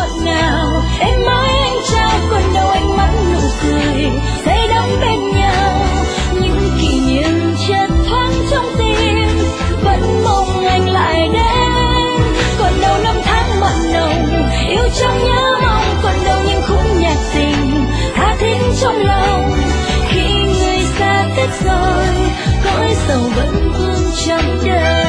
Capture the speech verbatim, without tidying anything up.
ngọt ngào. Em ơi anh trao còn đâu ánh mắt nụ cười say đắm bên nhau. Những kỷ niệm chợt thoáng trong tim vẫn mong anh lại đến. Còn đâu năm tháng mặn nồng yêu trong nhớ mong, còn đâu những khúc nhạc tình tha thiết trong lòng. Khi người xa cách rồi cõi sầu vẫn vương trong đời.